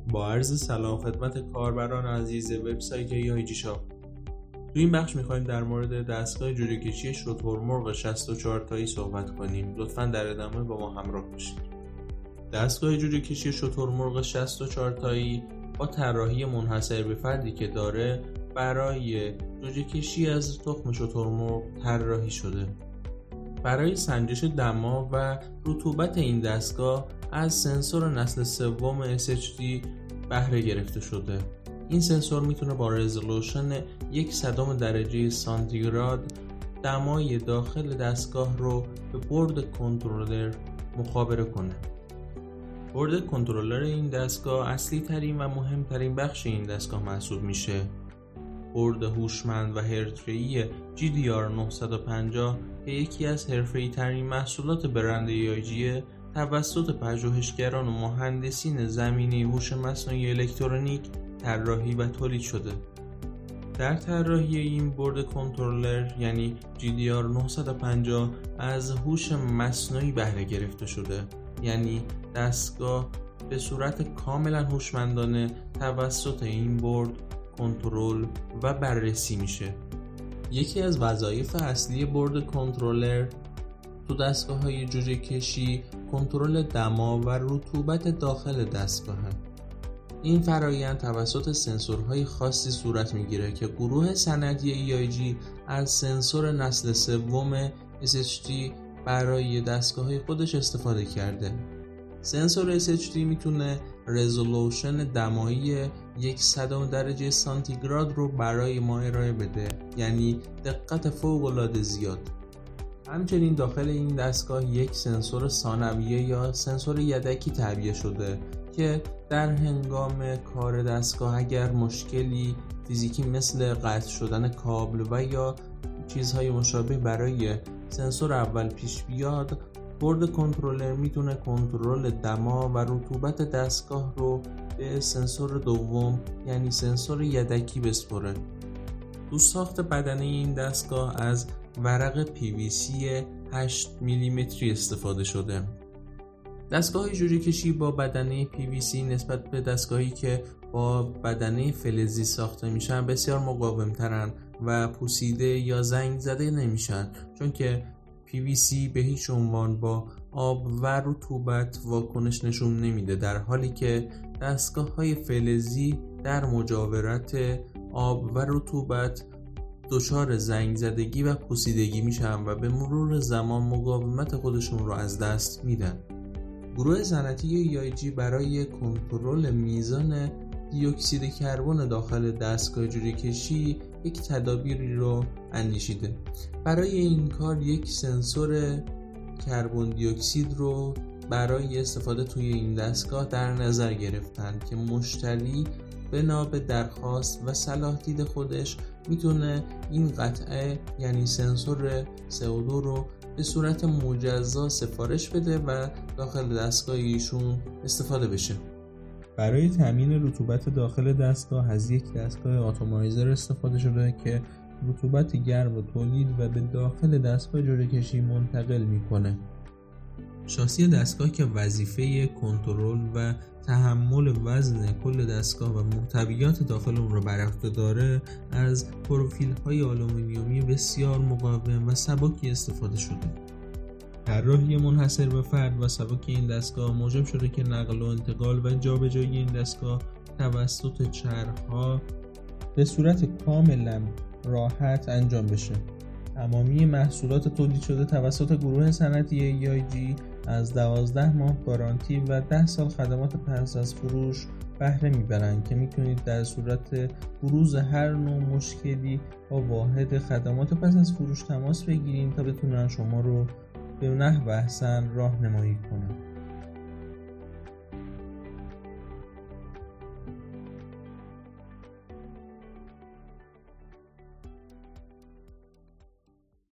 با عرض سلام خدمت کاربران عزیز وبسایت ایایجی شاپ. تو این بخش می‌خوایم در مورد دستگاه جوجه کشی شترمرغ 64 تایی صحبت کنیم. لطفاً در ادامه با ما همراه باشید. دستگاه جوجه کشی شترمرغ 64 تایی با طراحی منحصر به فردی که داره برای جوجه کشی از تخم شترمرغ طراحی شده. برای سنجش دما و رطوبت این دستگاه از سنسور نسل سوم SHD بهره گرفته شده. این سنسور میتونه با رزولوشن 1/100 درجه سانتیگراد دمای داخل دستگاه رو به بورد کنترلر مخابره کنه. بورد کنترلر این دستگاه اصلی ترین و مهمترین بخش این دستگاه محسوب میشه. بورد هوشمند و حرفه‌ای GDR 950 که یکی از حرفه‌ای ترین محصولات برند ایایجی توسط پژوهشگران و مهندسین زمینه هوش مصنوعی الکترونیک طراحی و تولید شده. در طراحی این بورد کنترلر یعنی GDR 950 از هوش مصنوعی بهره گرفته شده، یعنی دستگاه به صورت کاملا هوشمندانه توسط این بورد کنترل و بررسی میشه. یکی از وظایف اصلی بورد کنترلر تو دستگاه‌های جوجه کشی کنترل دما و رطوبت داخل دستگاهه. این فرآیند توسط سنسورهای خاصی صورت میگیره که گروه صنعتی ایایجی از سنسور نسل سوم SHD برای دستگاه‌های خودش استفاده کرده. سنسور SHD میتونه رزولوشن دمایی 1/100 درجه سانتیگراد رو برای ما ارائه بده، یعنی دقت فوق‌العاده زیاد. همچنین داخل این دستگاه یک سنسور ثانویه یا سنسور یدکی تعبیه شده که در هنگام کار دستگاه اگر مشکلی فیزیکی مثل قطع شدن کابل و یا چیزهای مشابه برای سنسور اول پیش بیاد، بورد کنترلر میتونه کنترل دما و رطوبت دستگاه رو به سنسور دوم یعنی سنسور یدکی بسپره. تو ساخت بدنه این دستگاه از ورق PVC 8 میلیمتری استفاده شده. دستگاه جوجه کشی با بدنه PVC نسبت به دستگاهی که با بدنه فلزی ساخته میشن بسیار مقاوم‌ترن و پوسیده یا زنگ زده نمیشن، چون که PVC به هیچ عنوان با آب و رطوبت واکنش نشون نمیده، در حالی که دستگاه‌های فلزی در مجاورت آب و رطوبت دچار زنگ زدگی و پوسیدگی میشن و به مرور زمان مقاومت خودشون رو از دست میدن. گروه صنعتی ایایجی برای کنترل میزان دیوکسید کربن داخل دستگاه جوجه کشی یک تدابیری رو اندیشیده. برای این کار یک سنسور کربن دی اکسید رو برای استفاده توی این دستگاه در نظر گرفتن که مشتری بنا به درخواست و صلاح دید خودش میتونه این قطعه یعنی سنسور CO2 رو به صورت مجزا سفارش بده و داخل دستگاه ایشون استفاده بشه. برای تامین رطوبت داخل دستگاه از یک دستگاه اتومایزر استفاده شده که رطوبت گرم رو تولید و به داخل دستگاه جوجه کشی منتقل میکنه. شاسی دستگاه که وظیفه کنترل و تحمل وزن کل دستگاه و محتویات داخل اون رو بر عهده داره از پروفیل‌های آلومینیومی بسیار مقاوم و سبکی استفاده شده. طراحی منحصر به فرد و سبک این دستگاه موجب شده که نقل و انتقال و جابجایی این دستگاه توسط چرخ‌ها به صورت کاملا راحت انجام بشه. تمامی محصولات تولید شده توسط گروه صنعتی ایایجی از 12 ماه گارانتی و 10 سال خدمات پس از فروش بهره میبرن که میتونید در صورت بروز هر نوع مشکلی با واحد خدمات پس از فروش تماس بگیرید تا بتونن شما رو به نحو احسن راهنمایی کنن.